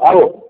Alô?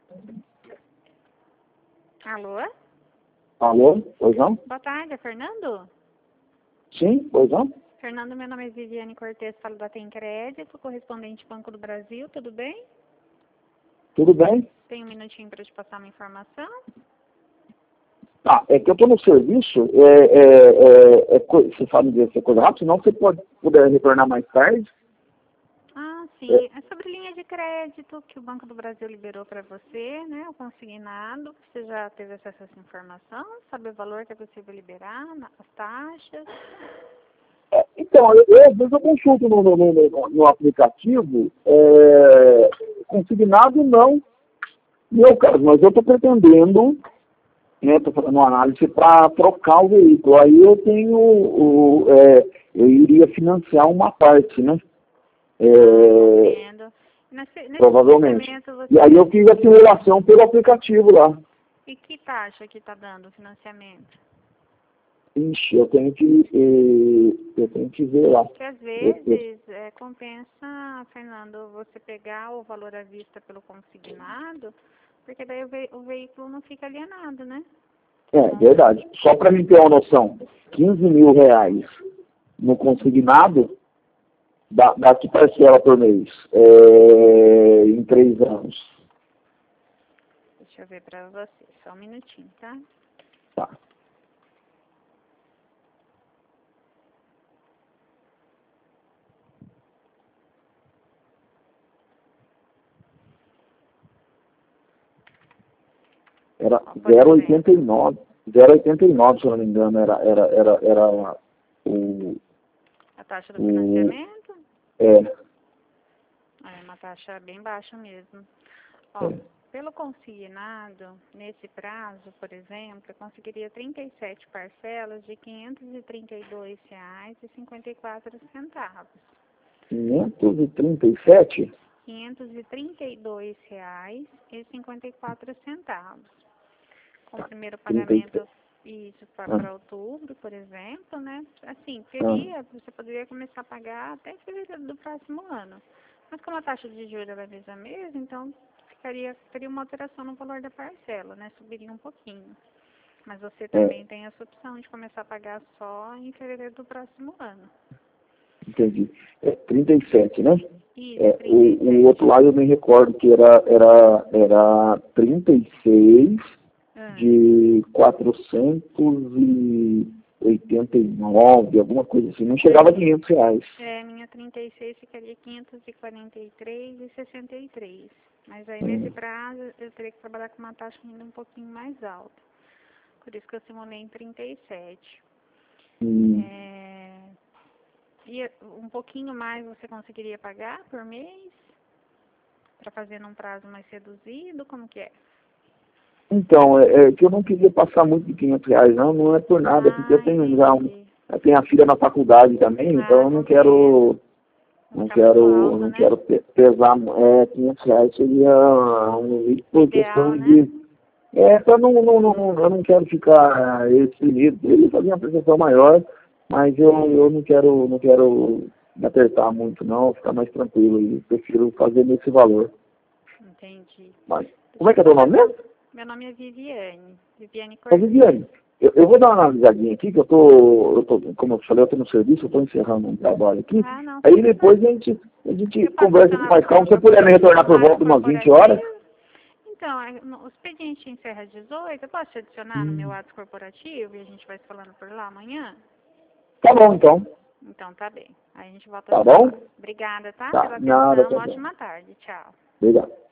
Alô? Alô? Pois não? Boa tarde, é Fernando? Sim, pois não? Fernando, meu nome é Viviane Cortes, falo da Tem Crédito, correspondente Banco do Brasil, tudo bem? Tudo bem? Tem um minutinho para te passar uma informação? Tá, é que eu estou no serviço, você sabe dizer se é coisa rápida, senão você puder retornar mais tarde. Ah, sim. É sobre linha de crédito que o Banco do Brasil liberou para você, né? O consignado. Você já teve acesso a essa informação? Sabe o valor que é possível liberar, as taxas? Então, às vezes eu consulto no aplicativo, consignado não, no meu caso, mas eu estou pretendendo, né, estou fazendo uma análise para trocar o veículo. Aí eu tenho, eu iria financiar uma parte, né? Entendo. Nesse Provavelmente. financiamento E aí você... eu fiz a simulação pelo aplicativo lá. E que taxa que está dando o financiamento? Ixi, eu tenho que ver lá. Que às vezes compensa, Fernando, você pegar o valor à vista pelo consignado, porque daí o veículo não fica alienado, né? É, verdade. Só para mim ter uma noção, 15 mil reais no consignado, dá que parcela por mês, em 3 anos. Deixa eu ver pra você, só um minutinho, tá? Tá. Era 0,89, 0,89, se eu não me engano, era o... A taxa do financiamento? É, É uma taxa bem baixa mesmo. Ó, é. pelo consignado, nesse prazo, por exemplo, eu conseguiria 37 parcelas de R$ 532,54. 537? R$ 532,54. Com o primeiro 37. pagamento, isso para outubro, por exemplo, né? Assim, você poderia começar a pagar até fevereiro do próximo ano. Mas como a taxa de juros ela é a mesma, então teria uma alteração no valor da parcela, né? Subiria um pouquinho. Mas você também tem essa opção de começar a pagar só em fevereiro do próximo ano. Entendi. 37, né? Isso, 37. O outro lado eu me recordo que era 36 de 489, alguma coisa assim. Não chegava a 500 reais. Minha 36 ficaria 543,63. Mas aí nesse prazo eu teria que trabalhar com uma taxa ainda um pouquinho mais alta. Por isso que eu simulei em 37. E um pouquinho mais você conseguiria pagar por mês? Para fazer num prazo mais reduzido? Como que é? Então, que eu não queria passar muito de 500 reais, não é por nada, porque eu tenho eu tenho a filha na faculdade também, então eu não quero... Não quero pesar, 500 reais seria por questão de... eu não quero ficar exprimido, ele fazer uma prestação maior, mas eu não quero me apertar muito não, ficar mais tranquilo e prefiro fazer nesse valor. Entendi. Mas, como é que é teu nome mesmo? Meu nome é Viviane. Viviane Ô, Cortes. Viviane, eu vou dar uma analisadinha aqui, que eu tô, como eu falei, eu tô no serviço, eu tô encerrando um trabalho aqui. Não, Aí depois a gente conversa com mais calma. Se você puder me retornar por volta de umas 20 horas. Então, o expediente encerra às 18, eu posso te adicionar no meu WhatsApp corporativo e a gente vai se falando por lá amanhã? Tá bom, então. Então, tá bem. Aí a gente volta Tá a bom? falar. Obrigada, tá? Tá, Pela atenção. nada, tá Uma bom. ótima tarde. Tchau. Obrigado.